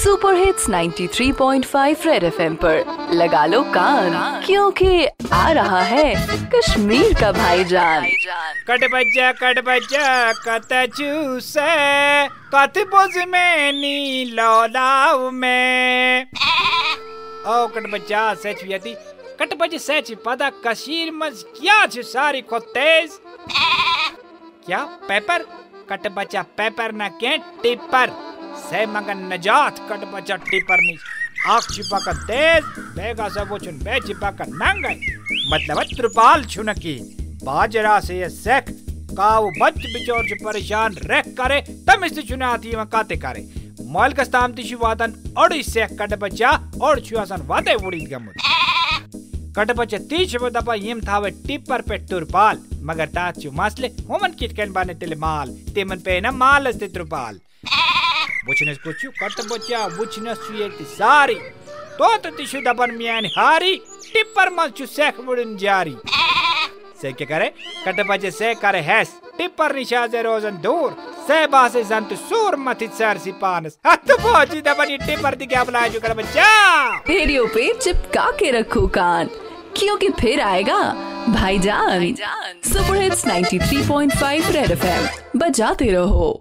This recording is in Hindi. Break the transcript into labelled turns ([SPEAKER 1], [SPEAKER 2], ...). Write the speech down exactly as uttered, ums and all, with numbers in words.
[SPEAKER 1] Super hits ninety three point five red FM पर लगा लो कान, क्योंकि आ रहा है कश्मीर का भाईजान।
[SPEAKER 2] कट बच्चा कट बच्चा कत चूसे कत बोझ में नी लौलाव में ओ कट बच्चा सच व्यती कट बच्चे सच पता कश्मीर मज क्या छ सारी को तेज क्या पेपर कट बच्चा पेपर न के टिपर से मगन नजात कट बच्चा टिपर नहीं आँख छिपा कर तेज बेगा सब चुन बे छिपा कर नंगे मतलब त्रिपाल छुनकी बाजरा से ये सेक काव बच बिचौर से परेशान रेक करे तम इस चुनाती में काते करे मॉल का स्ताम तिशु वादन और इस सेक कट बच्चा और छुआसन वादे उड़ी गमुत कट बच्चा तीस दफा यम थावे टिपर पे तुरपाल मगर ताचु मसले होमन किटकन बाने तेले माल तेमन पे न माल अस्ते त्रिपाल बुचनस कुछ कट बच्चा बुचनस छुएती सारी तो तो तिशु दबन मियान हारी टिपर मचु सेक मुड़न जारी से क्या करे कट बच्चे से करे हैस टिपर निशाजे रोजन दूर से बासे संत सूर मथि सर सिपानस हत पहुंची दबन टिपर दी क्या बुलाए जो कट बच्चा
[SPEAKER 1] रेडियो पे चिपका के रखो कान, क्योंकि फिर आएगा भाईजान। Super hits ninety three point five red FM बजाते रहो।